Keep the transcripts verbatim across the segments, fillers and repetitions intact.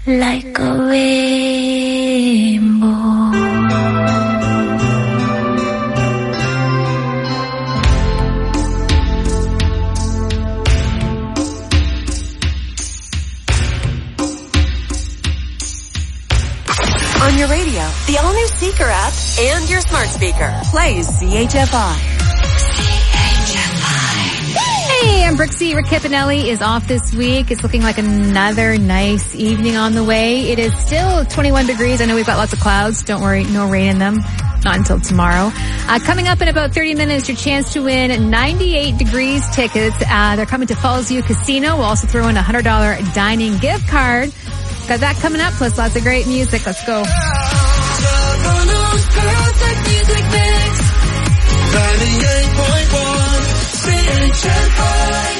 like a rainbow. On your radio, the all-new Seeker app, and your smart speaker. Plays C H F I. Hey, I'm Brooksy. Rick Campanelli is off this week. It's looking like another nice evening on the way. It is still twenty-one degrees. I know we've got lots of clouds. Don't worry, no rain in them. Not until tomorrow. Uh, coming up in about thirty minutes, your chance to win ninety-eight degrees tickets. Uh, they're coming to Falls View Casino. We'll also throw in a one hundred dollars dining gift card. Got that coming up, plus lots of great music. Let's go. ninety-eight point one C H F I.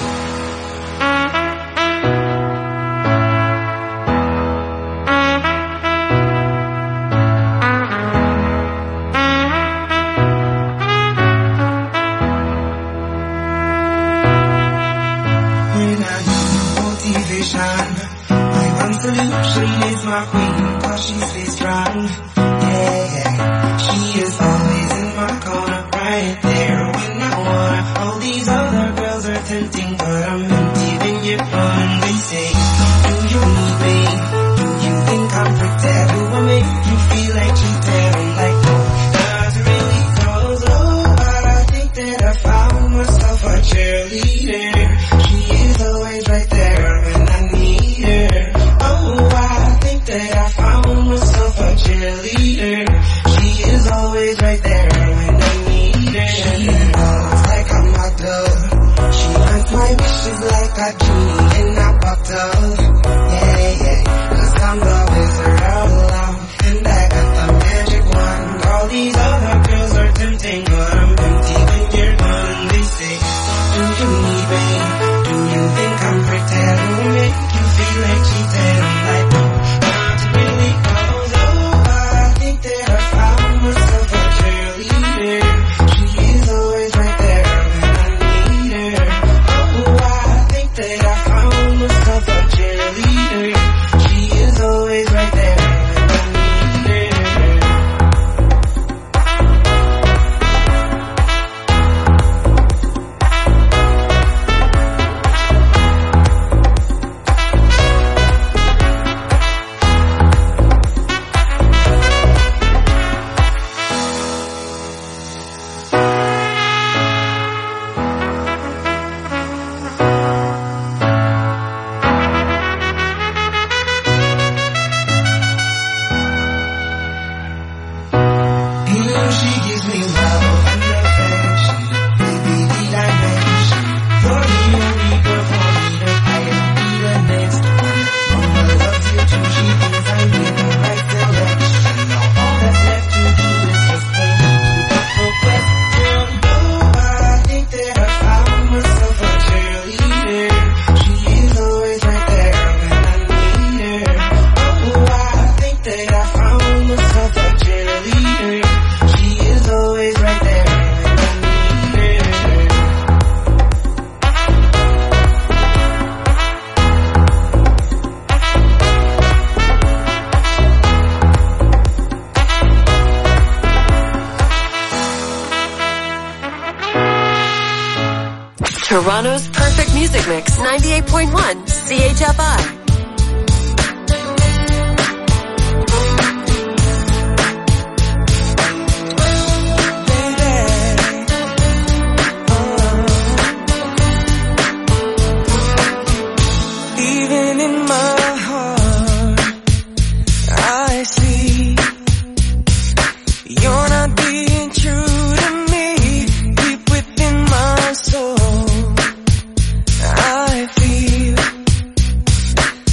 When I need motivation, my one solution is my queen, cause she stays strong. Yeah, yeah. She is always in my corner, right there when I want. All these other girls are tempting, but I'm empty when you're gone. They say, do you need me? Do you think I'm pretty? Do I make you feel like cheating? I'm like, no, not really close, oh, but I think that I found myself a cheerleader. She is always right there when I need her. Oh, I think that I found myself a cheerleader. She is always right there when I need her. She knows like I'm locked up. She grants my wishes like a genie in a bottle. Yeah, yeah, cause I'm the wizard of love, and I got the magic wand. All these other girls are tempting, but I'm empty when you're gone. They say, do you need me? Do you think I'm pretty? Do I make you feel like cheating? I'm like, no, not really close, oh, but I think that I found myself a cheerleader. She is always right there when I need her. Oh, I think that I found myself a cheerleader. She is always right there when I need her. She gives me love and affection, baby, the dimension. You're the only girl for me to I am be the next one. Mama loves you too, she thinks I made the right selection. Now all that's left to do is just hold you to the question. Oh, I think that I found myself a cheerleader. She is always right there when I need her. Oh, I think that I found myself a cheerleader. She is always right there when I need her. Toronto's perfect music mix, ninety-eight point one C H F I. Even in my heart, I see you're not being true to me. Deep within my soul, I feel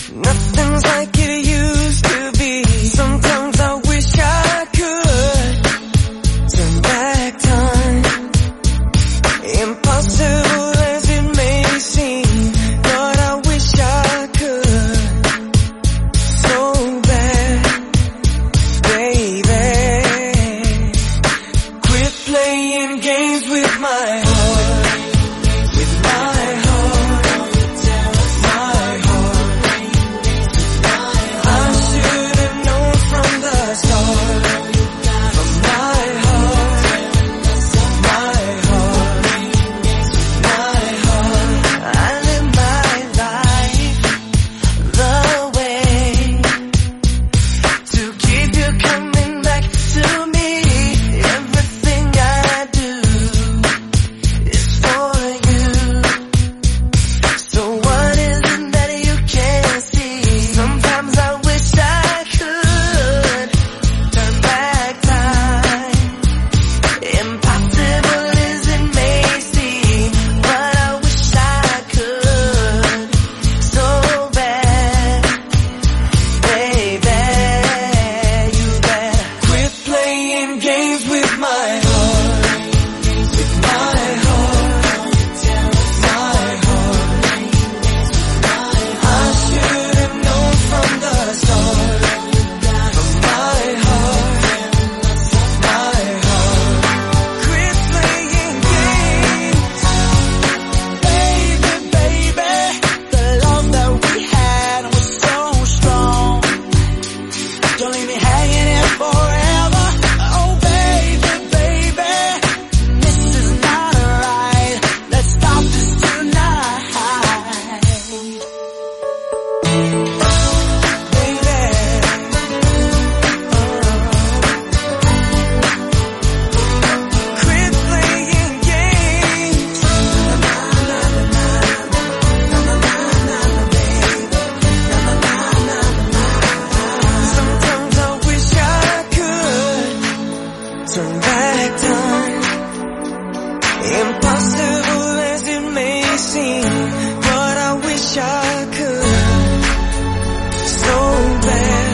seventeen, but I wish I could. So bad,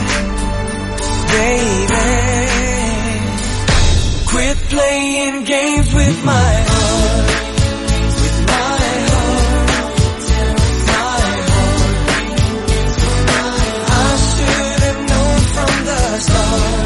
baby. Quit playing games with my heart. With my heart. My heart. I should have known from the start.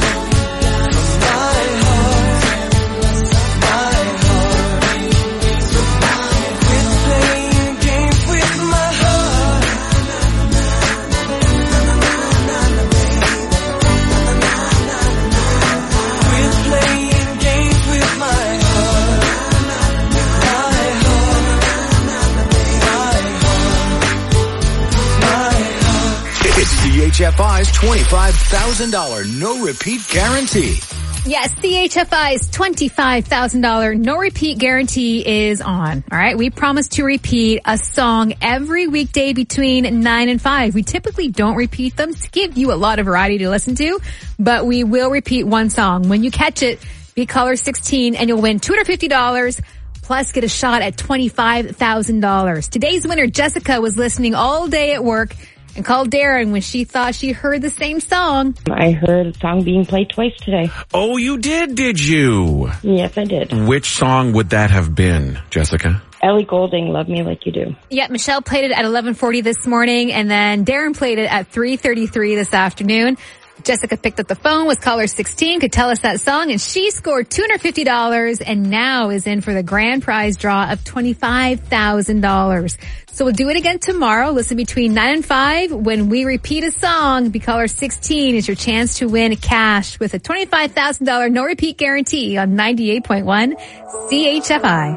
C H F I's twenty-five thousand dollars no-repeat guarantee. Yes, C H F I's twenty-five thousand dollars no-repeat guarantee is on. All right, we promise to repeat a song every weekday between nine and five. We typically don't repeat them to give you a lot of variety to listen to, but we will repeat one song. When you catch it, be caller sixteen and you'll win two hundred fifty dollars. Plus, get a shot at twenty-five thousand dollars. Today's winner, Jessica, was listening all day at work and called Darren when she thought she heard the same song. I heard a song being played twice today. Oh, you did, did you? Yes, I did. Which song would that have been, Jessica? Ellie Goulding, Love Me Like You Do. Yeah, Michelle played it at eleven forty this morning, and then Darren played it at three thirty-three this afternoon. Jessica picked up the phone, was caller sixteen, could tell us that song, and she scored two hundred fifty dollars and now is in for the grand prize draw of twenty-five thousand dollars. So we'll do it again tomorrow. Listen between nine and five. When we repeat a song, be caller sixteen is your chance to win cash with a twenty-five thousand dollars no repeat guarantee on ninety-eight point one C H F I.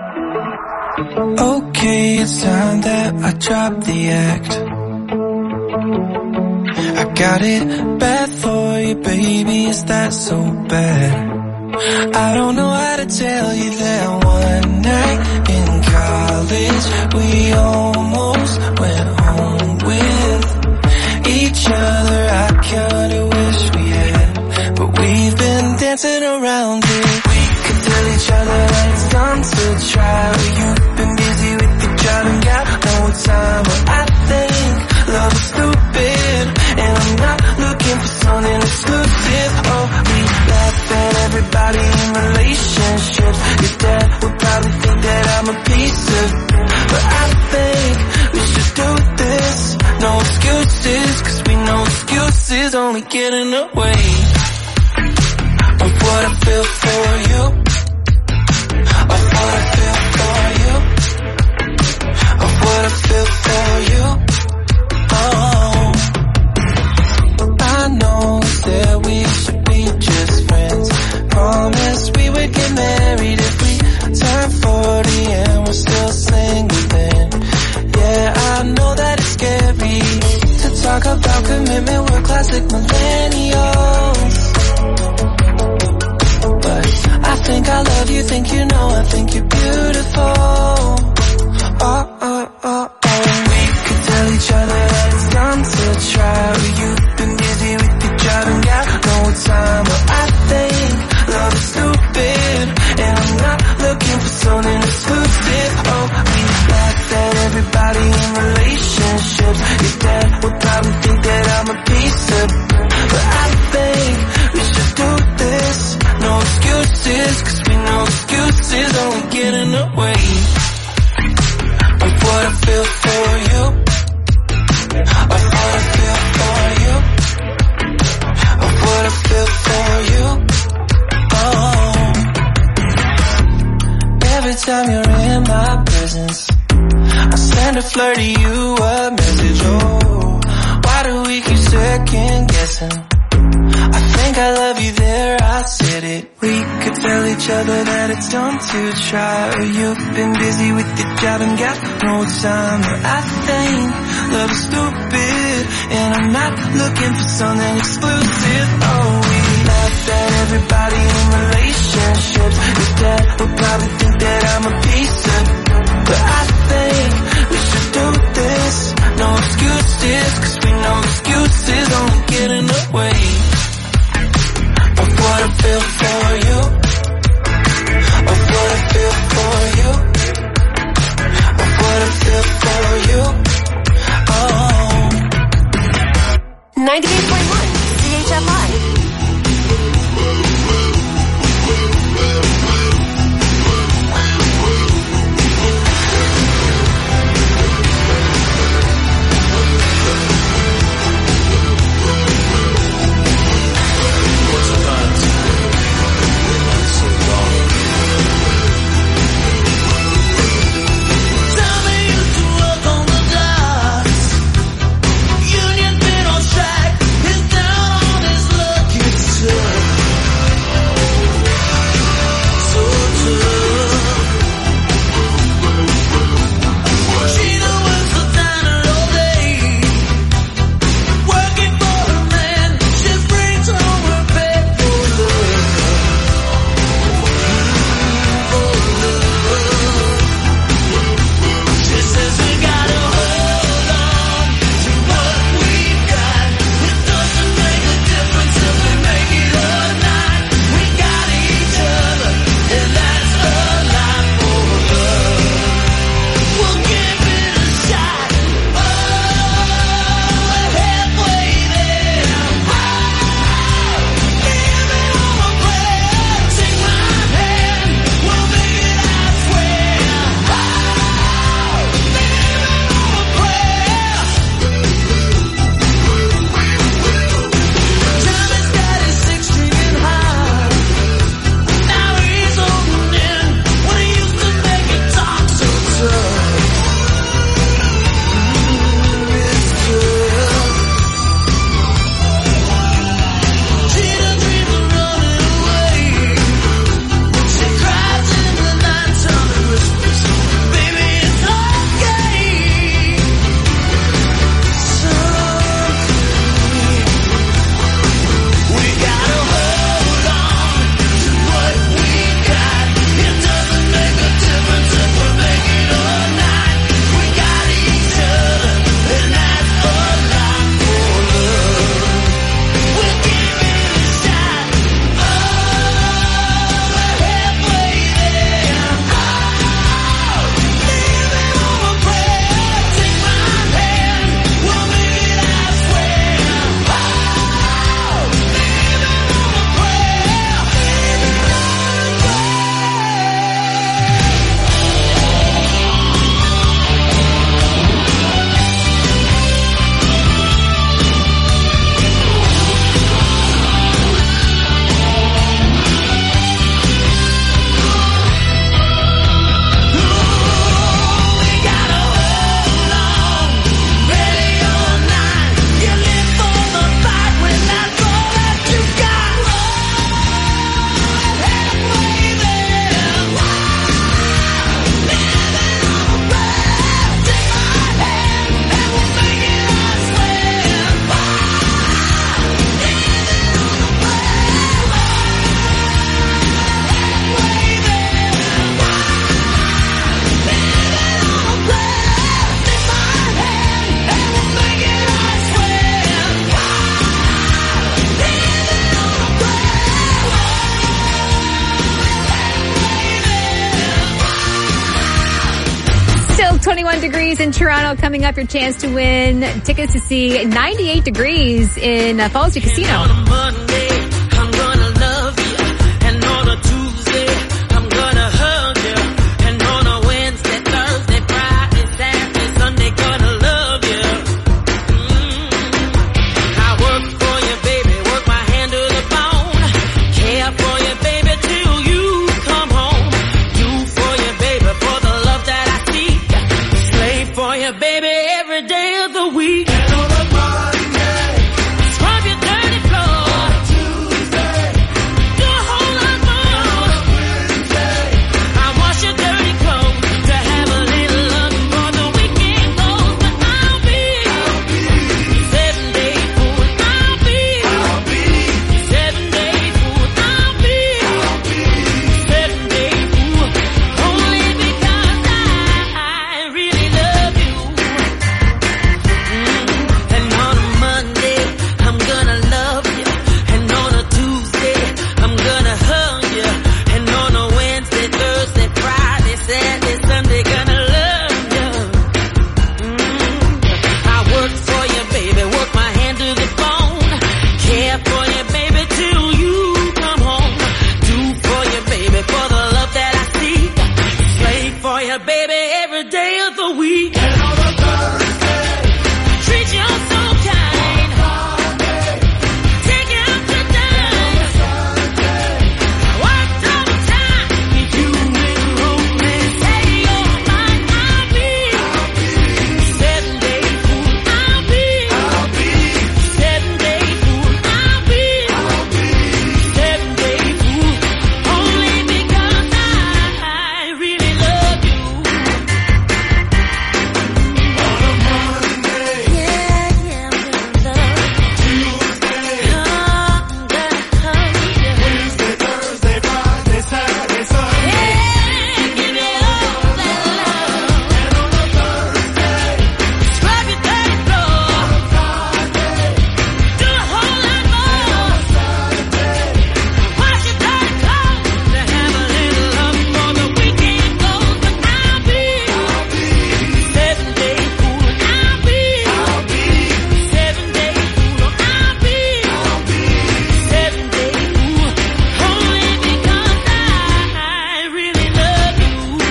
Okay, it's time that I drop the act. I got it bad for you, baby, is that so bad? I don't know how to tell you that one night in college we almost went home with each other. I kinda wish we had, but we've been dancing around it. We could tell each other that it's time to try, but you've been busy with your job and got no time. But I think love is stupid, and I'm not looking for something exclusive. Oh, we laugh at everybody in relationships. Your dad would probably think that I'm a piece of, but I think we should do this. No excuses, cause we know excuses only get in the way of what I feel for you, of what I feel for you, of what I feel for you. Oh, I know that we should be just friends. Promise we would get married if we turn forty and we're still single then. Yeah, I know that it's scary to talk about commitment, we're classic millennials. But I think I love you, think you know, I think you're beautiful. Oh, oh, oh, oh. We could tell each other that it's time to try, but you've been busy with your job and got no time. But I think love is stupid, and I'm not looking for something exclusive. Oh, we laugh at everybody in relationships. Your dad would probably think that I'm a piece of, but I think we should do this. No excuses, cause we know excuses only get in the way of what I feel for you, of what I feel for you, of what I feel for you. Oh, every time you're in my presence, I send a flirt to you a message. Oh, why do we keep second guessing? I think I love you there, I said it. We could tell each other that it's time to try, or you've been busy with your job and got no time. But I think love is stupid, and I'm not looking for something exclusive. Oh, we laugh at everybody in relationships. Your dad would probably think that I'm a piece of, but I think we should do this. No excuses, cause we know excuses only get in the way of what I feel for you, of what I feel for you, of what I twenty-one degrees in Toronto. Coming up, your chance to win tickets to see ninety-eight degrees in uh, Falls View Casino. On a Monday, I'm gonna love you. And on a Tuesday, I'm gonna hug you. And on a Wednesday, Thursday, Friday, Saturday, Sunday, gonna love you. Mm. I work for you, baby, work my hand to the bone. Care for you, baby, till you come home. Do for you, baby, for the love that I seek. Slave for you, baby, every day of the week. And on a Monday, scrub your dirty floor. On a Tuesday, do a whole lot more. On a Wednesday, I wash your dirty clothes to have a little love before the weekend goes. But I'll be, I'll be seven day fool. I'll be, I'll be seven day fool. I'll be, I'll be seven day fool. Only because I really love you. Mm. And on a Monday, I'm gonna love you. And on a Tuesday, I'm gonna hug you. And on a Wednesday, Thursday, Friday, Saturday, Sunday, gonna love you. Mm. I work for you, baby, work my hand to the bone. Care for you, baby, till you come home. Do for you, baby, for the love that I seek. Slave for you, baby, every day of the week. And on a Thursday, treat you so kind. Take you out to dine. Work overtime. If you will only say you're mine, I'll be seven day fool. I'll be seven day fool. I'll be seven day fool. Only because I really love you. On a Monday, yeah, yeah, I'm gonna love you. Tuesday, I'm gonna hug you. Wednesday, Thursday, Friday, Saturday, Sunday. Yeah, give me all that love. And on a Thursday, scrub your dirty floor. On a Friday, do a whole lot more. On Saturday, wash your dirty clothes to have a little love before the weekend goes. But I'll be, I'll be seven day fool. I'll be, I'll be seven day fool. I'll be, I'll be seven day fool. Only because I really love you.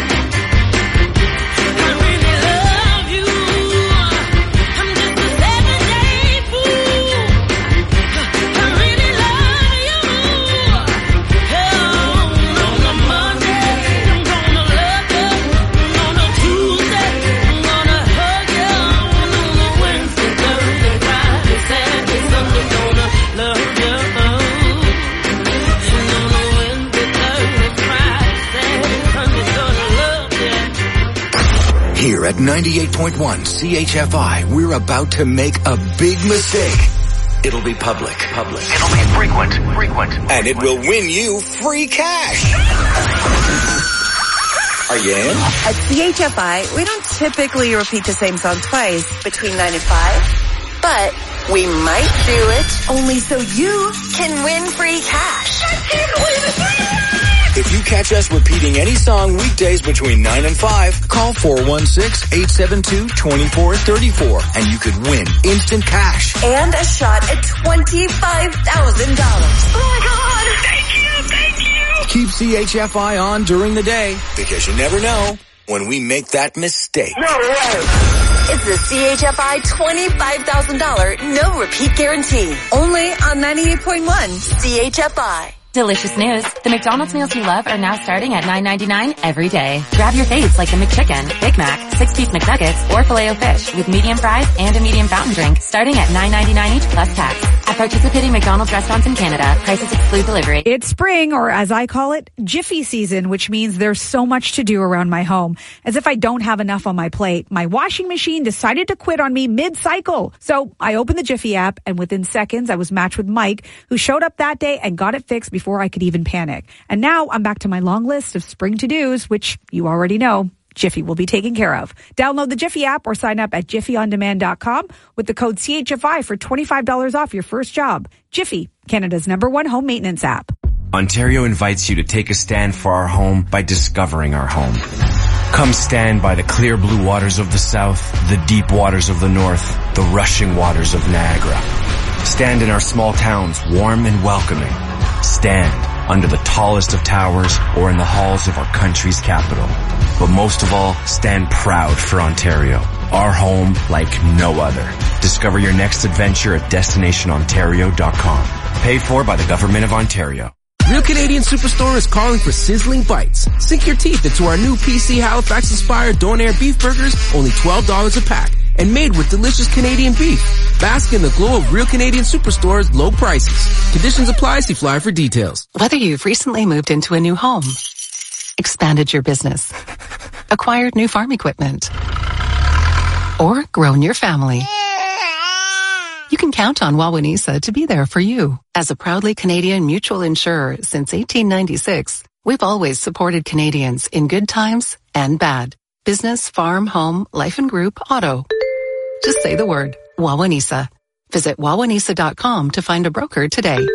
I really love you. I'm just a seven day fool. I really love you. Oh, on a Monday, I'm gonna love you. On a Tuesday, I'm gonna hug you. And on a Wednesday, Thursday, Friday, Saturday, Sunday, gonna love you. And on a Wednesday, Thursday, Friday, Saturday, Sunday, gonna love you. Here at ninety-eight point one C H F I, we're about to make a big mistake. It'll be public. Public. It'll be frequent. Frequent. And it will win you free cash. Are you in? At C H F I, we don't typically repeat the same song twice between nine and five, but we might do it only so you can win free cash. I can't believe it. If you catch us repeating any song weekdays between nine and five, call four one six, eight seven two, two four three four and you could win instant cash. And a shot at twenty-five thousand dollars. Oh my God. Thank you. Thank you. Keep C H F I on during the day because you never know when we make that mistake. No way. It's the C H F I twenty-five thousand dollars no repeat guarantee. Only on ninety-eight point one C H F I. Delicious news. The McDonald's meals you love are now starting at nine ninety-nine every day. Grab your faves like the McChicken, Big Mac, six-piece McNuggets, or Filet-O-Fish with medium fries and a medium fountain drink starting at nine ninety-nine each plus tax. At participating McDonald's restaurants in Canada, prices exclude delivery. It's spring, or as I call it, Jiffy season, which means there's so much to do around my home. As if I don't have enough on my plate, my washing machine decided to quit on me mid-cycle. So I opened the Jiffy app, and within seconds, I was matched with Mike, who showed up that day and got it fixed before I could even panic. And now I'm back to my long list of spring to-dos, which you already know Jiffy will be taken care of. Download the Jiffy app or sign up at jiffy on demand dot com with the code C H F I for twenty-five dollars off your first job. Jiffy, Canada's number one home maintenance app. Ontario invites you to take a stand for our home by discovering our home. Come stand by the clear blue waters of the south, the deep waters of the north, the rushing waters of Niagara. Stand in our small towns, warm and welcoming. Stand under the tallest of towers or in the halls of our country's capital. But most of all, stand proud for Ontario, our home like no other. Discover your next adventure at destination ontario dot com. Paid for by the Government of Ontario. Real Canadian Superstore is calling for sizzling bites. Sink your teeth into our new P C Halifax-inspired Donair beef burgers, only twelve dollars a pack, and made with delicious Canadian beef. Bask in the glow of Real Canadian Superstore's low prices. Conditions apply. See flyer for details. Whether you've recently moved into a new home, expanded your business, acquired new farm equipment, or grown your family, you can count on Wawanesa to be there for you. As a proudly Canadian mutual insurer since eighteen ninety-six, we've always supported Canadians in good times and bad. Business, farm, home, life and group, auto. Just say the word, Wawanesa. Visit wawanesa dot com to find a broker today.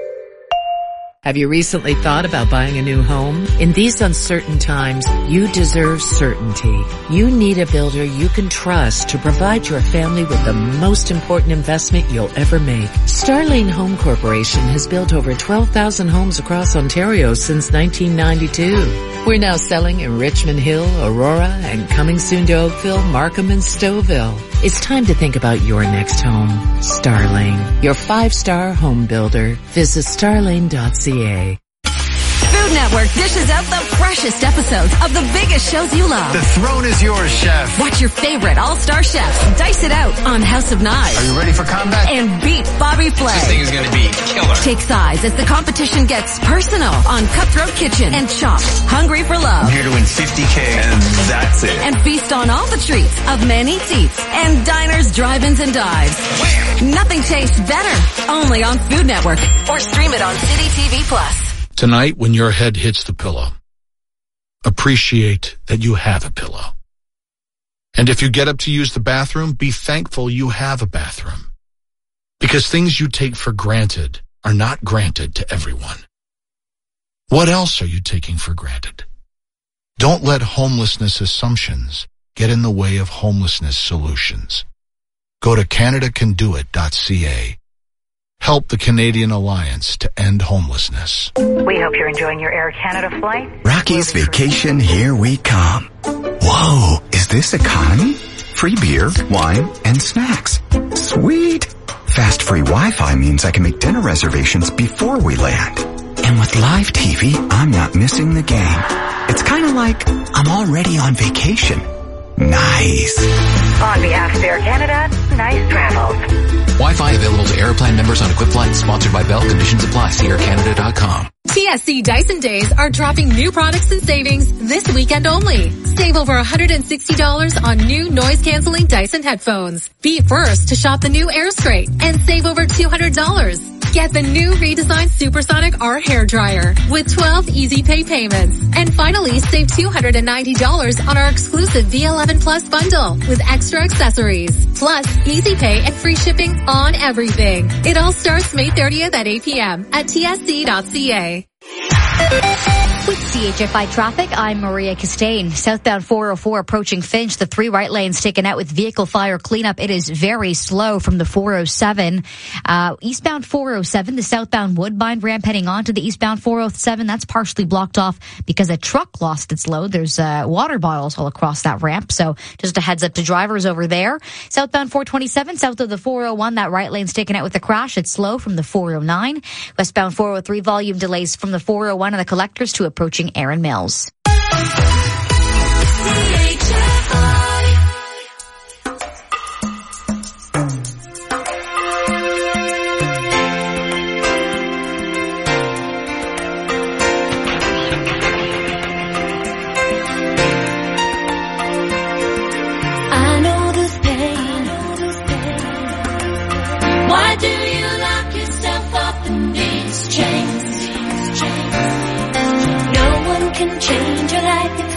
Have you recently thought about buying a new home? In these uncertain times, you deserve certainty. You need a builder you can trust to provide your family with the most important investment you'll ever make. Starlane Home Corporation has built over twelve thousand homes across Ontario since nineteen ninety-two. We're now selling in Richmond Hill, Aurora, and coming soon to Oakville, Markham, and Stouffville. It's time to think about your next home. Starlane, your five-star home builder. Visit starlane dot c a. Food Network dishes out the freshest episodes of the biggest shows you love. The throne is yours, chef. Watch your favorite all-star chefs dice it out on House of Knives. Are you ready for combat? And beat Bobby Flay. This thing is going to be killer. Take sides as the competition gets personal on Cutthroat Kitchen and Chopped, Hungry for Love. I'm here to win fifty K and that's it. And feast on all the treats of Man Eats Eats and diners, drive-ins, and dives. Where? Nothing tastes better. Only on Food Network or stream it on City T V Plus. Tonight, when your head hits the pillow, appreciate that you have a pillow. And if you get up to use the bathroom, be thankful you have a bathroom. Because things you take for granted are not granted to everyone. What else are you taking for granted? Don't let homelessness assumptions get in the way of homelessness solutions. Go to canada can do it dot c a. Help the Canadian Alliance to end homelessness. We hope you're enjoying your Air Canada flight. Rocky's Vacation, here we come. Whoa, is this economy? Free beer, wine, and snacks. Sweet. Fast free Wi-Fi means I can make dinner reservations before we land. And with live T V, I'm not missing the game. It's kind of like I'm already on vacation. Nice. On behalf of Air Canada, nice travels. Wi-Fi available to Airplan members on equipped flights. Sponsored by Bell. Conditions apply. See air canada dot com. T S C Dyson Days are dropping new products and savings this weekend only. Save over one hundred sixty dollars on new noise-canceling Dyson headphones. Be first to shop the new AirStraight and save over two hundred dollars. Get the new redesigned Supersonic R hairdryer with twelve easy pay payments. And finally, save two hundred ninety dollars on our exclusive V eleven Plus bundle with extra accessories. Plus, easy pay and free shipping on everything. It all starts May thirtieth at eight p.m. at T S C dot C A. With C H F I traffic, I'm Maria Castaigne. Southbound four oh four approaching Finch, the three right lanes taken out with vehicle fire cleanup. It is very slow from the four oh seven. Uh, eastbound four oh seven, the southbound Woodbine ramp heading on to the eastbound four oh seven, that's partially blocked off because a truck lost its load. There's uh, water bottles all across that ramp, so just a heads up to drivers over there. Southbound four twenty-seven, south of the four oh one, that right lane's taken out with a crash. It's slow from the four oh nine. Westbound four oh three, volume delays from the four oh one and the collectors to approaching Erin Mills. I know this pain. Why do you lock yourself up in these chains? No one can change your life.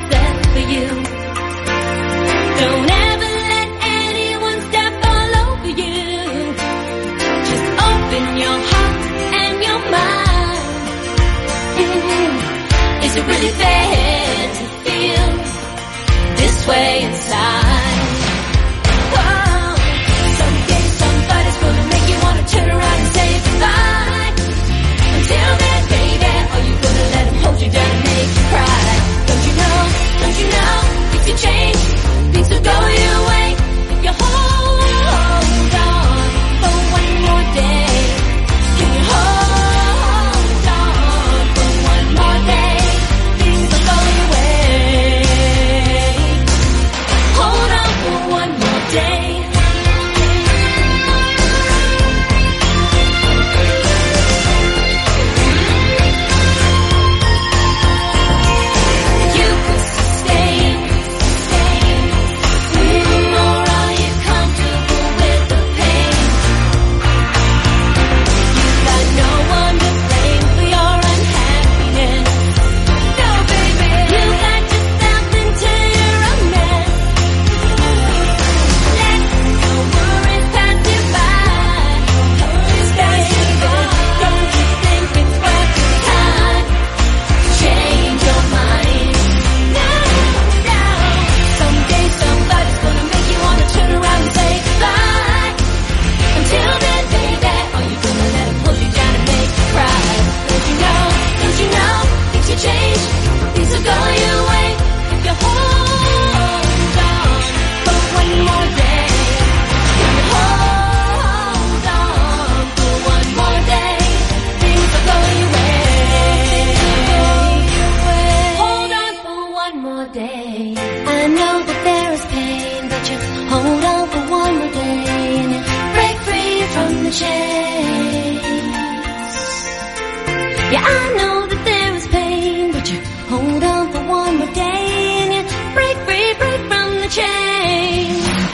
Yeah, I know that there is pain, but you hold on for one more day and you break free, break from the chain.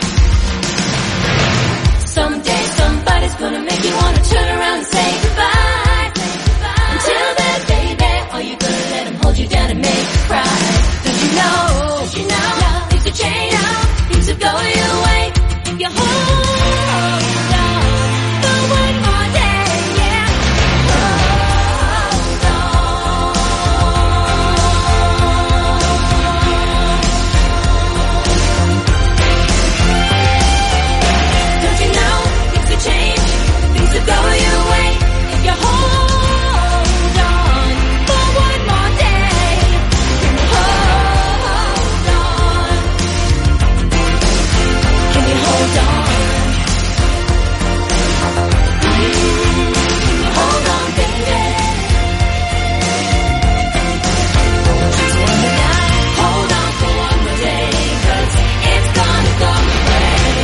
Someday somebody's gonna make you wanna turn around and say goodbye. Until then, baby, are you gonna let him hold you down and make you cry? Don't you know, don't you know, things will change, things will go your way if you hold on for one more day, yeah. Hold on. Don't you know, things will change, things will go your way if you hold on for one more day. Hold on. Can you hold on? Hold on, baby. Just one more night. Hold on for one more day, 'cause it's gonna go away.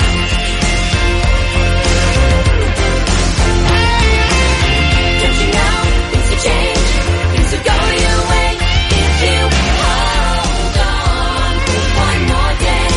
Don't you know, things will change, things will go your way if you hold on for one more day,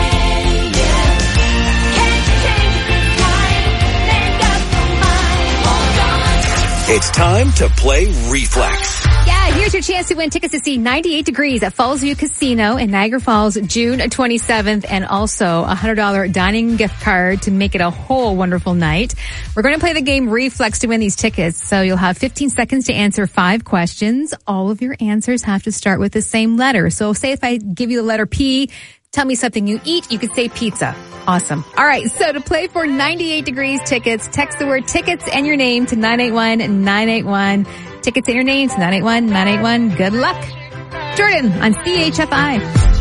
yeah. Can't you change it this time? Make up your mind, hold on. It's time to play Reflex. Yeah, here's your chance to win tickets to see ninety-eight Degrees at Falls View Casino in Niagara Falls, June twenty-seventh, and also a one hundred dollars dining gift card to make it a whole wonderful night. We're going to play the game Reflex to win these tickets, so you'll have fifteen seconds to answer five questions. All of your answers have to start with the same letter. So say if I give you the letter P, tell me something you eat, you could say pizza. Awesome. All right, so to play for ninety-eight Degrees tickets, text the word tickets and your name to nine eight one nine eight one. Tickets and your name to nine eight one nine eight one. Good luck. Jordan on C H F I.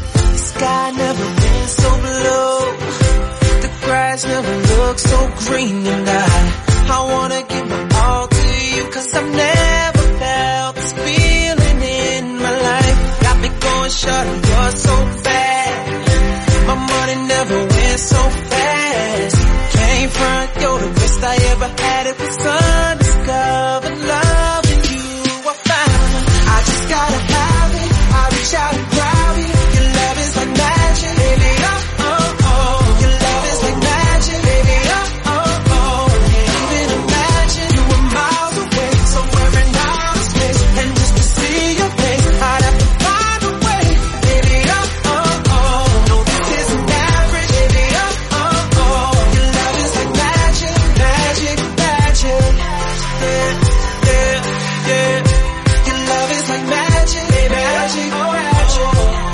Sky never been so blue. The grass never looked so green. And I, I wanna give my all to you, 'cause I've never felt this feeling in my life. Got me going short and you're so bad. My money never went so fast. Came front, you're the best I ever had. It was undiscovered love in you I found. I just gotta have it. I reach out and grab it. Your love is like magic, baby. Oh, oh, oh. Your love is like magic, baby. Oh, oh, oh. Can't even imagine you were miles away, somewhere in outer space. And just to see your face, I'd have to find a way, baby. Oh, oh, oh. No, this isn't average, baby. Oh, oh, oh. Your love is like magic, magic, magic. Yeah, yeah, yeah. Your love is like magic, baby. Magic, oh, magic.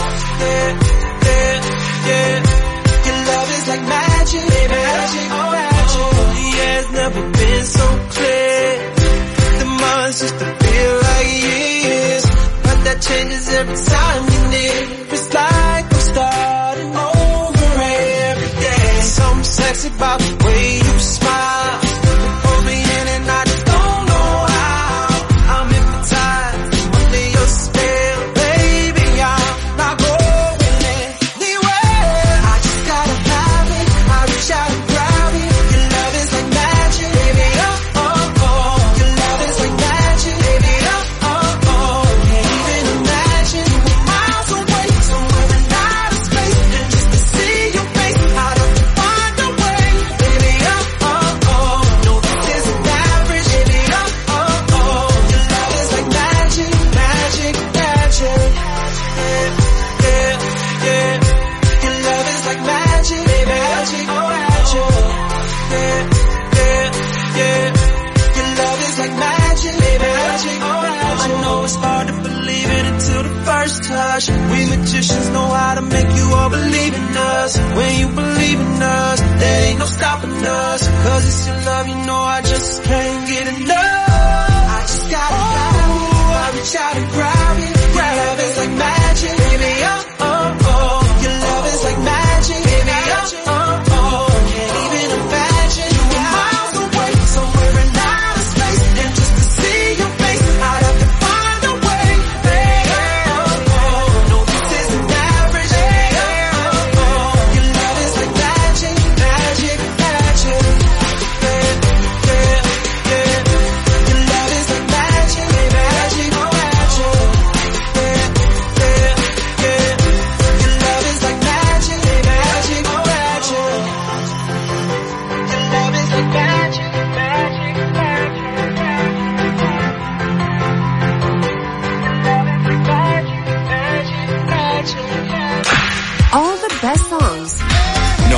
Yeah, yeah, yeah. Your love is like magic, baby. Magic, oh, magic. The air's never been so clear. The months used to feel like years, but that changes every time you're near. It's like we're starting over every day. Something sexy about the way you smile. You pull me in and I just don't know how. I'm hypnotized, I'm under your spell, baby. I'm not going anywhere. I just gotta have it. I reach out and grab it. Your love is like magic, baby. Oh, oh, oh. Your love is like magic, baby. Oh, oh, oh. Can't even imagine you were miles away, somewhere in outer space. And just to see your face, I'd have to find a way, baby. Oh, oh, oh. No, this isn't average, baby. Oh, oh, oh. Your love is like magic, magic, magic. Yeah, yeah, yeah. Your love is like magic, baby. Magic, oh, magic. Yeah, yeah, yeah. Your love is like magic, baby. Magic, oh, magic. I know it's hard to believe it until the first touch. We magicians know how to make you all believe in us. When you believe in us, there ain't no stopping us. 'Cause it's your love, you know I just can't get enough. I just gotta have it. I reach out and grab it. Grab it like magic, baby. Oh, oh, oh. Your love is like magic, baby. Oh, oh, oh. Can't even imagine you were miles away, somewhere in outer space. And just to see your face, I'd have to find a way, baby. Oh, oh. No, this isn't average, baby. Oh, oh. Your love is like magic, magic, magic. Yeah, yeah, yeah.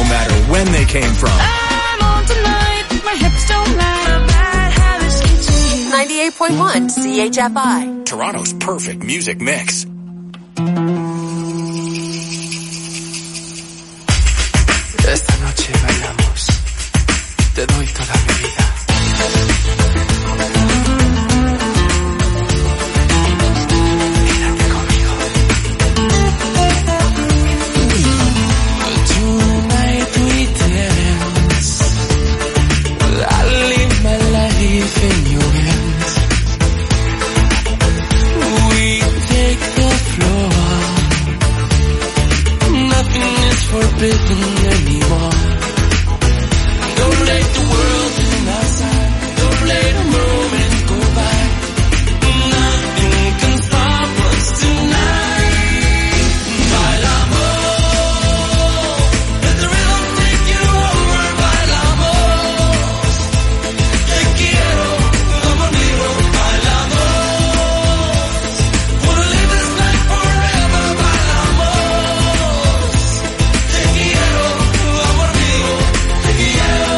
no matter when they came from. I'm on tonight, my hips don't lie, bad habits continue. ninety-eight point one C H F I. Toronto's perfect music mix. Esta noche bailamos, te doy toda mi vida. Quédate conmigo. Tonight we dance, I live my life in your hands. We take the floor, nothing is forbidden anymore. Don't let the world in outside, don't let a moment go by. Nothing can stop us tonight. Bailamos, let the rhythm take you over. Bailamos, te quiero, amor mío. Bailamos, wanna live this night forever. Bailamos, te quiero, amor mío, te quiero.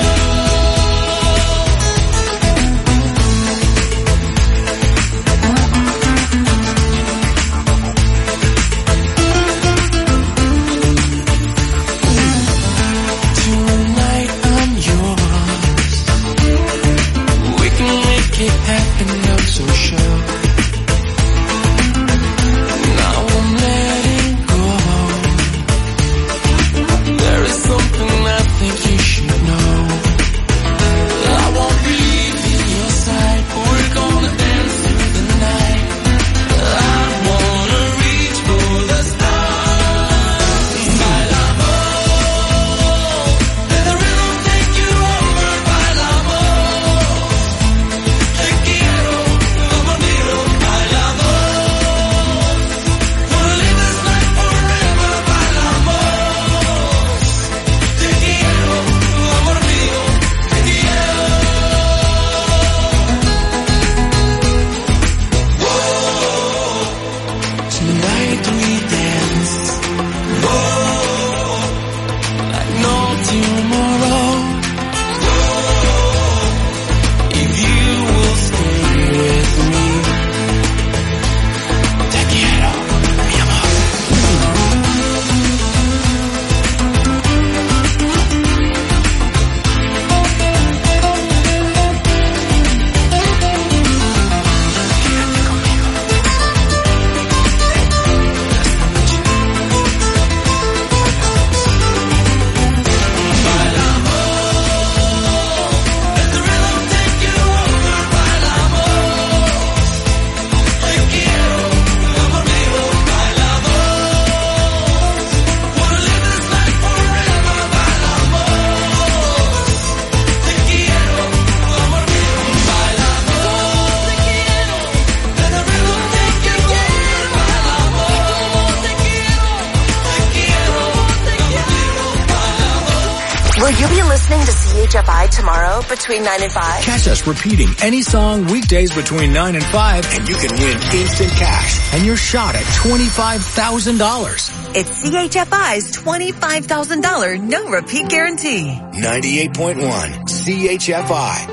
Tonight I'm yours. We can make it happen, I'm so sure. Now I'm letting go. There is something I think you should know. I won't be leaving your side. We're gonna dance through the night. I wanna reach for the stars. Bailamos, let the rhythm take you over. Bailamos, te quiero, amor mío. Bailamos, wanna live this night forever. Bailamos, te quiero, amor mío, te quiero. Tonight we dance, oh, like no tomorrow. Oh, if you will stay with me, te quiero, mi amor. Will you be listening to C H F I tomorrow between nine and five? Catch us repeating any song weekdays between nine and five, and you can win instant cash and your shot at twenty-five thousand dollars. It's C H F I's twenty-five thousand dollars no repeat guarantee. ninety-eight point one C H F I.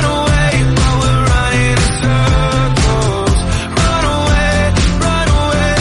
Run away,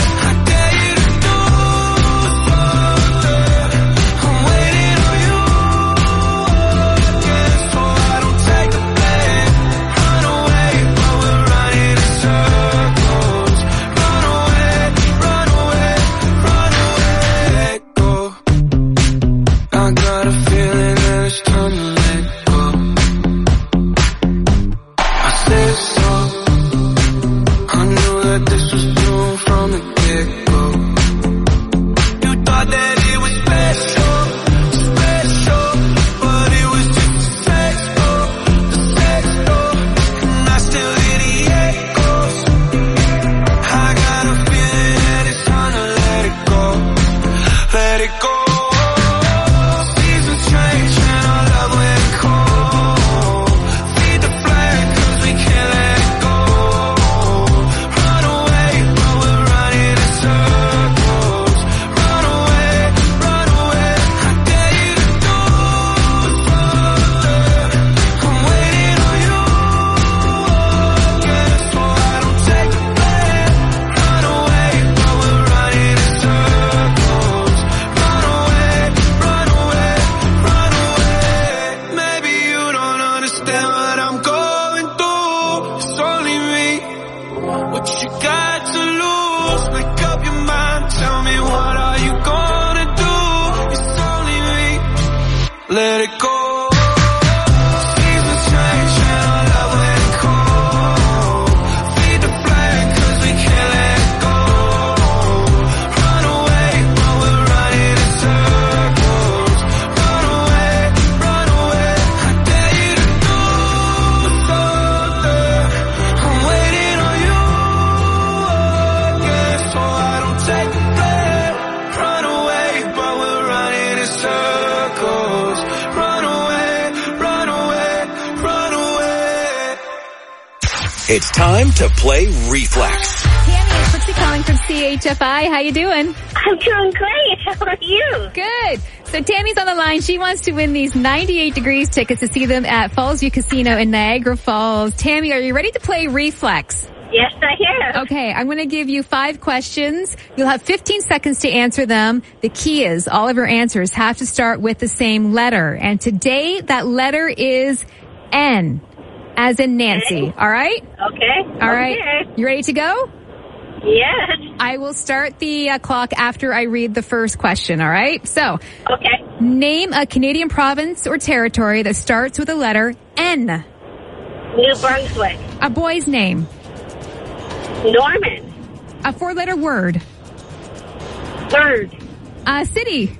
Make up your mind, tell me what are you gonna do? It's only me. Let it go. Seasons change and our love let it go. Feed the flame 'cause we can't let it go. Run away, but we're running in circles. Run away, run away. I dare you to do something. I'm waiting on you again, so I don't take the blame. Run away, but we're running in circles. Run away, run away, run away. It's time to play Reflex. Tammy, it's Brooksy calling from C H F I. How you doing? I'm doing great. How are you? Good. So Tammy's on the line. She wants to win these ninety-eight degrees tickets to see them at Falls View Casino in Niagara Falls. Tammy, are you ready to play Reflex? Yes, I am. Okay, I'm going to give you five questions. You'll have fifteen seconds to answer them. The key is all of your answers have to start with the same letter. And today, that letter is N, as in Nancy. Okay. All right? Okay. All right. Okay. You ready to go? Yes. I will start the uh, clock after I read the first question, all right? So, Okay. name a Canadian province or territory that starts with the letter N. New Brunswick. A boy's name. Norman. A four-letter word. Bird. A city.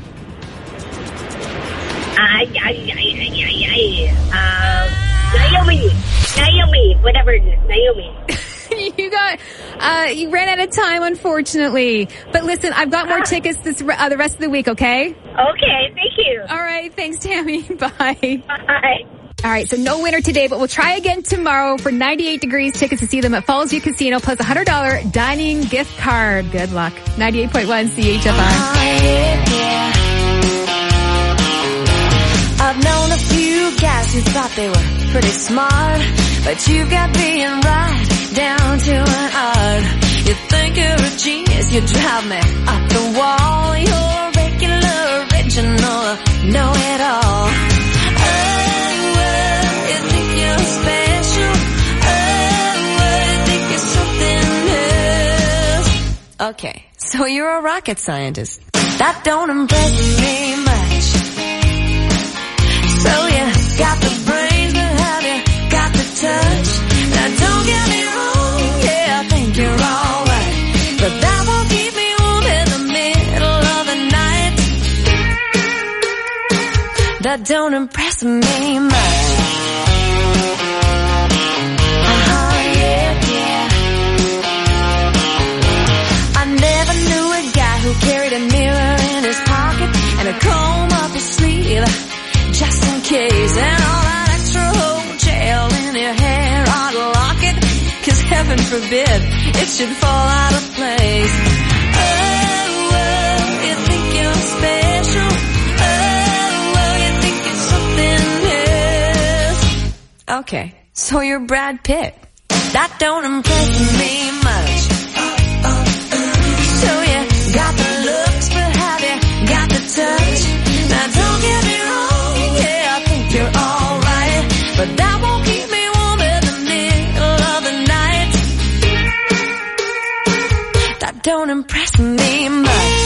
I, I, I, I, I, uh, Naomi. Naomi. Whatever it is. Naomi. You got, uh, you ran out of time, unfortunately. But listen, I've got more tickets this, uh, the rest of the week, okay? Okay. Thank you. All right. Thanks, Tammy. Bye. Bye. All right. So no winner today, but we'll try again tomorrow for ninety-eight degrees tickets to see them at Falls View Casino plus a one hundred dollars dining gift card. Good luck. ninety-eight point one C H F I. I've known a few guys who thought they were pretty smart, but you got being right down to an art. You think you're a genius, you drive me up the wall. You're regular, original, know-it-all. Oh, well, you think you're special. Oh, well, you think you're something else. Okay, so you're a rocket scientist. That don't impress me much. So you got the brains, but have you got the touch? Now don't get me wrong, yeah, I think you're alright, but that won't keep me warm in the middle of the night. That don't impress me much. Uh-huh, yeah, yeah. I never knew a guy who carried a mirror in his pocket and a comb up his sleeve, just in case, and all that extra hotel in your hair ought to lock it, 'cause heaven forbid it should fall out of place. Oh, well, you think you're special. Oh, well, you think it's something else. Okay, so you're Brad Pitt. That don't impress me much. So you got the looks, but have you got the touch? Now don't get me wrong, yeah, I think you're alright, but that won't keep me warm in the middle of the night. That don't impress me much.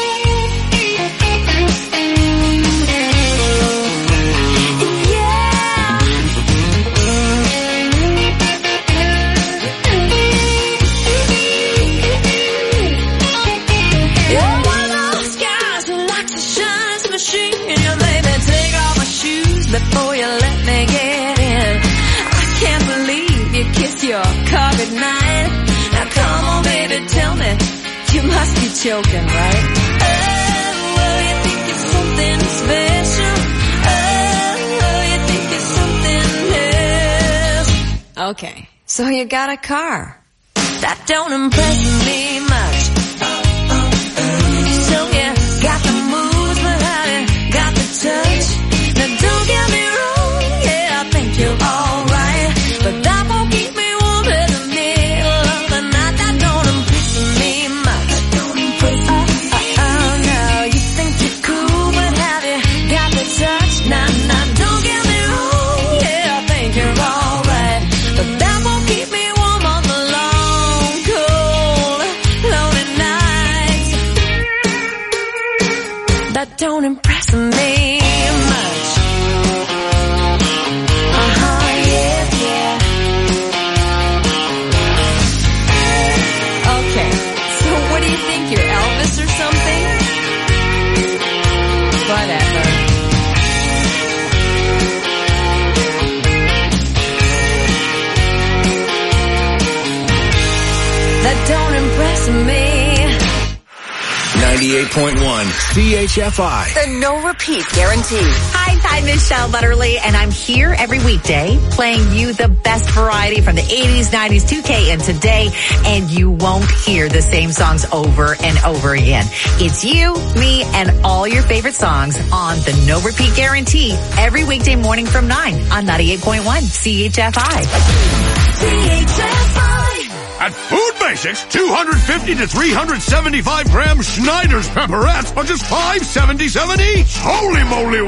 You're one of those guys who likes to shine some machine. You baby, take off my shoes before you let me get in. I can't believe you kissed your car goodnight. Now come on, baby, tell me, you must be joking, right? Oh, well, you think it's something special. Oh, well, you think it's something else. Okay, so you got a car. That don't impress me much. So you got the moves, but have you got the touch? Now don't get me wrong, yeah, I think you're alright, but that won't keep me warm in the middle of the night. That don't impress me much. That don't impress me. Oh, oh, oh, no, you think you're cool, but have you got the touch? Nah, nah, don't get me wrong, yeah, I think you're alright, but that won't keep me warm on the long, cold, that don't impress me much. Uh-huh, yeah, yeah. Okay, so what do you think, you're Elvis or something? Whatever. That don't impress me. ninety-eight point one C H F I. The no repeat guarantee. Hi, I'm Michelle Butterly, and I'm here every weekday playing you the best variety from the eighties, nineties, two K, and today, and you won't hear the same songs over and over again. It's you, me, and all your favorite songs on the no repeat guarantee every weekday morning from nine on ninety-eight point one C H F I. C H F I. At Food Basics, two hundred fifty to three hundred seventy-five gram Schneider's pepperettes are just five seventy-seven each. Holy moly,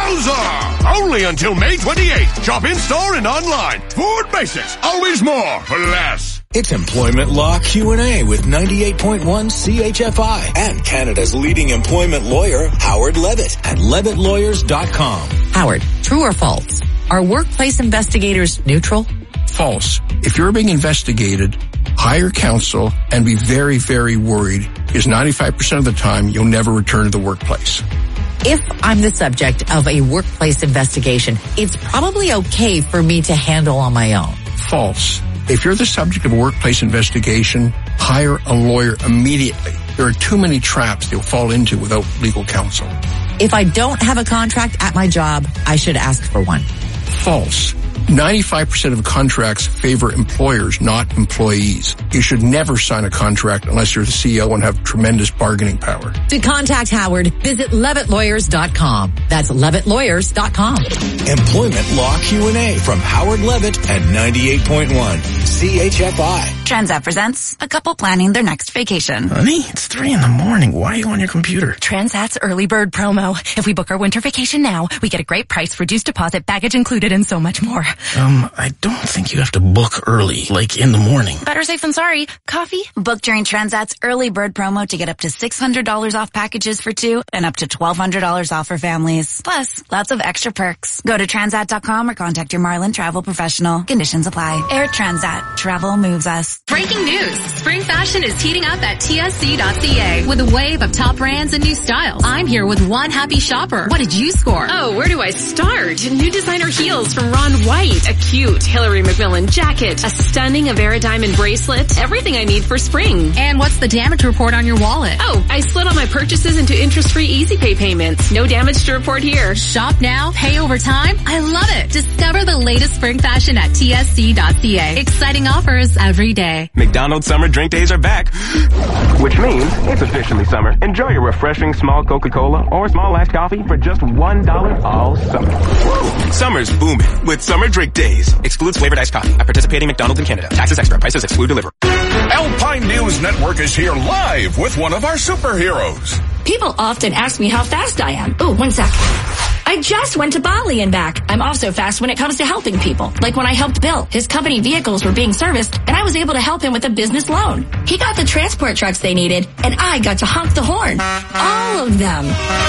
wowza! Only until May twenty-eighth. Shop in-store and online. Food Basics, always more for less. It's Employment Law Q and A with ninety-eight point one C H F I and Canada's leading employment lawyer, Howard Levitt at levitt lawyers dot com. Howard, true or false? Are workplace investigators neutral? False. If you're being investigated, hire counsel and be very, very worried, because ninety-five percent of the time you'll never return to the workplace. If I'm the subject of a workplace investigation, it's probably okay for me to handle on my own. False. If you're the subject of a workplace investigation, hire a lawyer immediately. There are too many traps you'll fall into without legal counsel. If I don't have a contract at my job, I should ask for one. False. ninety-five percent of contracts favor employers, not employees. You should never sign a contract unless you're the C E O and have tremendous bargaining power. To contact Howard, visit levitt lawyers dot com. That's levitt lawyers dot com. Employment Law Q and A from Howard Levitt at ninety-eight point one C H F I. Transat presents a couple planning their next vacation. Honey, it's three in the morning. Why are you on your computer? Transat's early bird promo. If we book our winter vacation now, we get a great price, reduced deposit, baggage included, and so much more. Um, I don't think you have to book early, like in the morning. Better safe than sorry. Coffee? Book during Transat's early bird promo to get up to six hundred dollars off packages for two and up to twelve hundred dollars off for families. Plus, lots of extra perks. Go to transat dot com or contact your Marlin travel professional. Conditions apply. Air Transat. Travel moves us. Breaking news. Spring fashion is heating up at T S C dot C A with a wave of top brands and new styles. I'm here with one happy shopper. What did you score? Oh, where do I start? New designer heels from Ron White, a cute Hillary McMillan jacket, a stunning Avera diamond bracelet, everything I need for spring. And what's the damage report on your wallet? Oh, I split all my purchases into interest-free Easy Pay payments. No damage to report here. Shop now, pay over time. I love it. Discover the latest spring fashion at T S C dot C A. Exciting offers every day. McDonald's summer drink days are back, which means it's officially summer. Enjoy your refreshing small Coca-Cola or small iced coffee for just one dollar all summer. Woo! Summer's booming with summer drink days. Excludes flavored iced coffee at participating McDonald's in Canada. Taxes extra. Prices exclude delivery. Alpine News Network is here live with one of our superheroes. People often ask me how fast I am. Oh, one sec. I just went to Bali and back. I'm also fast when it comes to helping people. Like when I helped Bill. His company vehicles were being serviced, and I was able to help him with a business loan. He got the transport trucks they needed, and I got to honk the horn. All of them.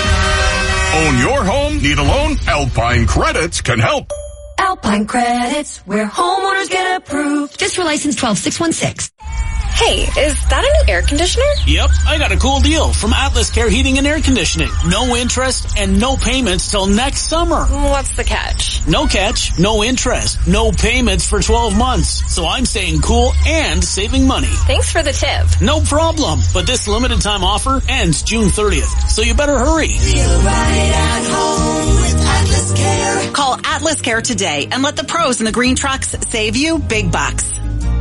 Own your home? Need a loan? Alpine Credits can help. Alpine Credits, where homeowners get approved. Just for license twelve six one six. Hey, is that a new air conditioner? Yep, I got a cool deal from Atlas Care Heating and Air Conditioning. No interest and no payments till next summer. What's the catch? No catch, no interest, no payments for twelve months. So I'm staying cool and saving money. Thanks for the tip. No problem, but this limited time offer ends June thirtieth, so you better hurry. Feel right at home with Atlas Care. Call Atlas Care today and let the pros in the green trucks save you big bucks.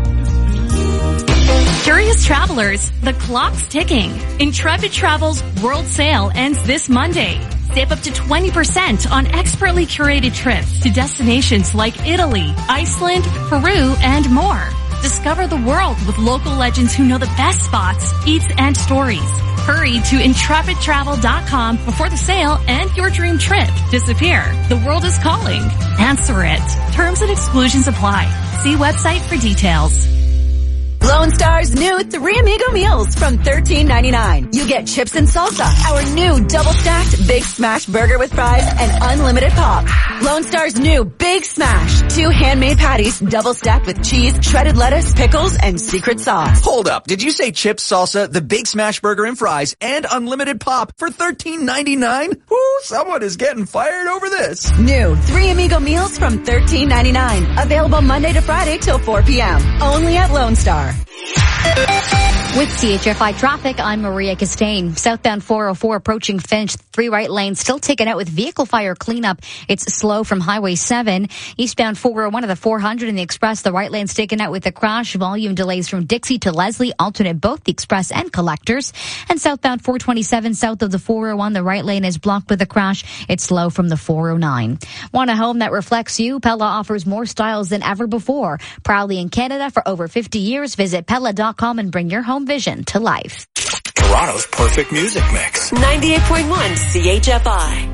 Curious travelers, the clock's ticking. Intrepid Travel's World Sale ends this Monday. Save up to twenty percent on expertly curated trips to destinations like Italy, Iceland, Peru, and more. Discover the world with local legends who know the best spots, eats, and stories. Hurry to intrepid travel dot com before the sale and your dream trip disappear. The world is calling. Answer it. Terms and exclusions apply. See website for details. Lone Star's new Three Amigo meals from thirteen ninety-nine. You get chips and salsa, our new double-stacked Big Smash burger with fries, and unlimited pop. Lone Star's new Big Smash. Two handmade patties, double-stacked with cheese, shredded lettuce, pickles, and secret sauce. Hold up. Did you say chips, salsa, the Big Smash burger and fries, and unlimited pop for thirteen ninety-nine? Ooh, someone is getting fired over this. New Three Amigo meals from thirteen ninety-nine. Available Monday to Friday till four p.m. Only at Lone Star. With C H F I traffic, I'm Maria Castaigne. Southbound four oh four approaching Finch, three right lanes still taken out with vehicle fire cleanup. It's slow from Highway seven. Eastbound four oh one of the four hundred in the Express, the right lane's taken out with the crash. Volume delays from Dixie to Leslie, alternate both the Express and Collectors. And southbound four twenty-seven south of the four oh one, the right lane is blocked with a crash. It's slow from the four oh nine. Want a home that reflects you? Pella offers more styles than ever before. Proudly in Canada for over fifty years, visit Pella dot com and bring your home vision to life. Toronto's perfect music mix. ninety-eight point one C H F I.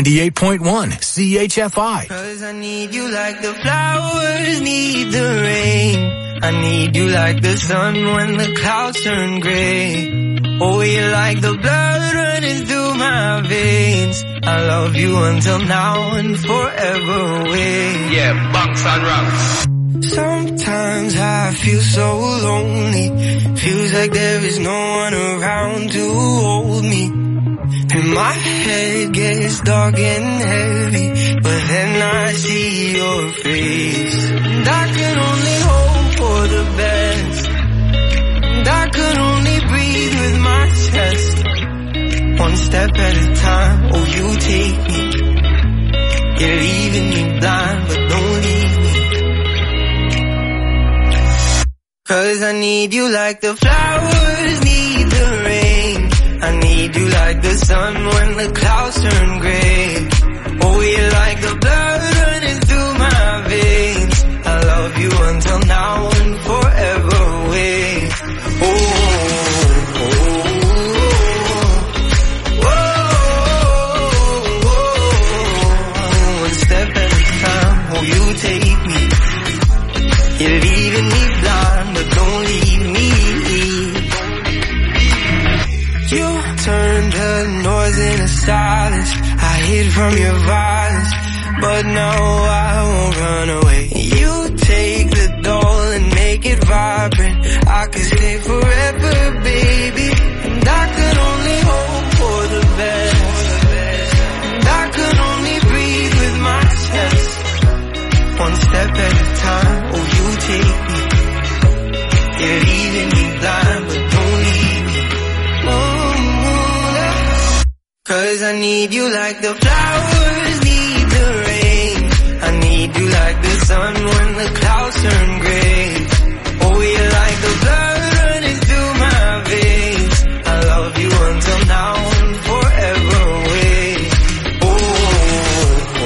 ninety-eight point one C H F I. Cause I need you like the flowers need the rain. I need you like the sun when the clouds turn gray. Oh, you're like the blood running through my veins. I love you until now and forever away. Yeah, bunks on rocks. Sometimes I feel so lonely. Feels like there is no one around to hold me. And my head gets dark and heavy, but then I see your face. And I can only hope for the best. And I could only breathe with my chest. One step at a time, oh you take me. You're leaving me blind, but don't leave me. Cause I need you like the flowers need the rain. I need you like the sun when the clouds turn gray. Oh, you're like the blood running through my veins. I love you until now and forever away. Oh, oh, oh, oh, oh. One step at a time, oh, you take me. You're leaving me blind, but don't leave me. You turned the noise into silence. I hid from your violence, but now I won't run away. You take the doll and make it vibrant. I could stay forever, baby. And I could only hope for the best. And I could only breathe with my chest. One step at a time, oh you take me. You're leaving me blind, but don't leave me. Oh, cause I need you like the flowers need the rain. I need you like the sun when the clouds turn gray. Oh, you're like the blood running through my veins. I love you until now and forever away. Oh, oh,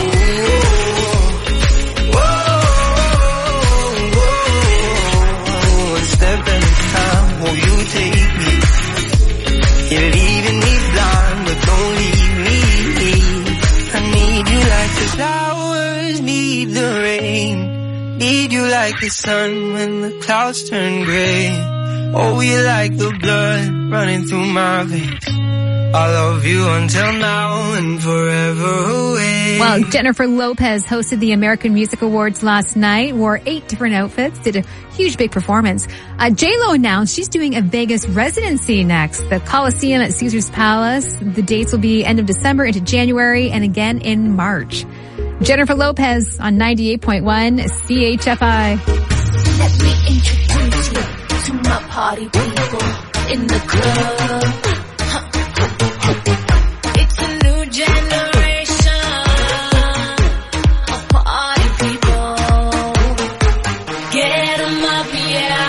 oh, oh, oh. One step at a time, oh, you take me. You're leaving me blind, but don't leave me. I need you like the flowers need the rain. Need you like the sun when the clouds turn gray. Oh, you're like the blood running through my veins. I love you until now and forever away. Well, Jennifer Lopez hosted the American Music Awards last night, wore eight different outfits, did a huge big performance. Uh, J-Lo announced she's doing a Vegas residency next. The Coliseum at Caesars Palace. The dates will be end of December into January and again in March. Jennifer Lopez on ninety-eight point one C H F I. Let me introduce you to my party people in the club. It's a new generation of party people. Get 'em up, yeah.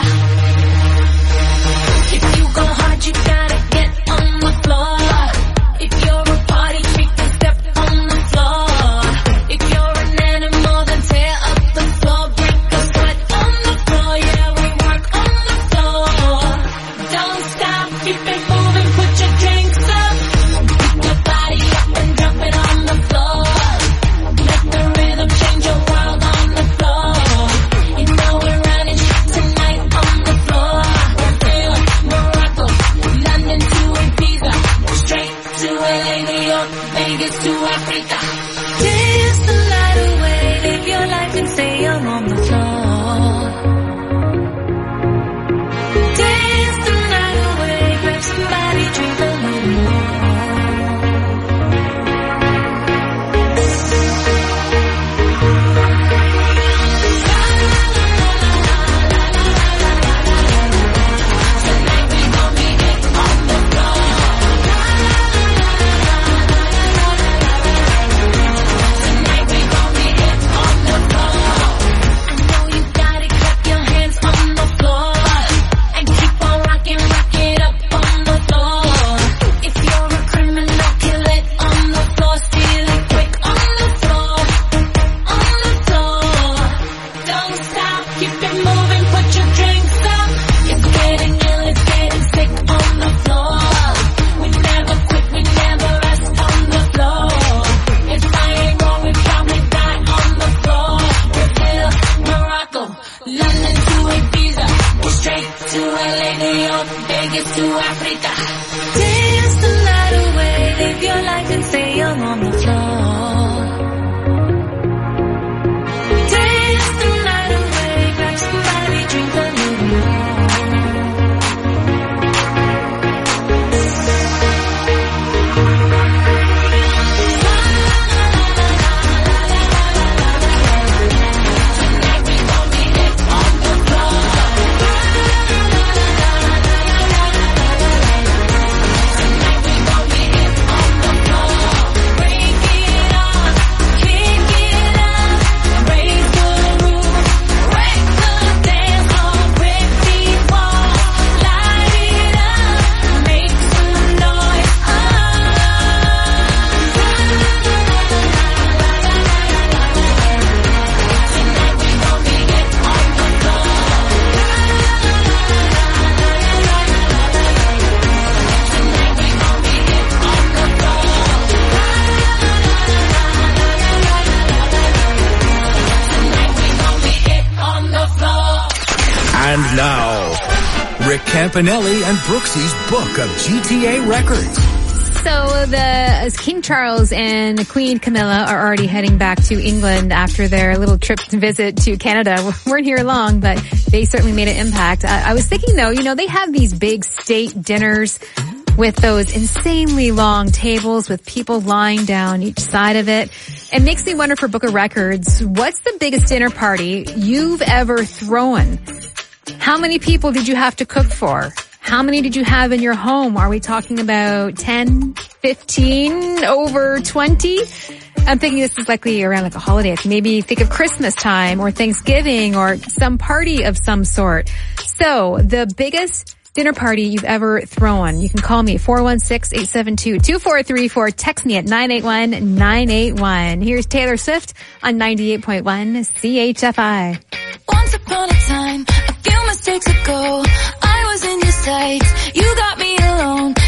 If you go hard, you gotta get on the floor. If you're a party freak, then step on the floor. If you're an animal, then tear up the floor. Break a sweat on the floor, yeah, we work on the floor. Don't stop, keep it moving, put your drinks up. tickets to Africa. Dance the night away, live your life and stay young on the floor. Dance the night away, grab somebody, drink a little more. And now, Rick Campanelli and Brooksy's Book of G T A Records. So the King Charles and Queen Camilla are already heading back to England after their little trip to visit to Canada. We weren't here long, but they certainly made an impact. I, I was thinking though, you know, they have these big state dinners with those insanely long tables with people lying down each side of it. It makes me wonder for Book of Records, what's the biggest dinner party you've ever thrown? How many people did you have to cook for? How many did you have in your home? Are we talking about ten, fifteen, over twenty? I'm thinking this is likely around like a holiday. Maybe think of Christmas time or Thanksgiving or some party of some sort. So the biggest dinner party you've ever thrown. You can call me four one six, eight seven two, two four three four. Text me at nine eight one, nine eight one. Here's Taylor Swift on ninety-eight point one C H F I. Once upon a time, a few mistakes ago, I was in your sights. You got me alone.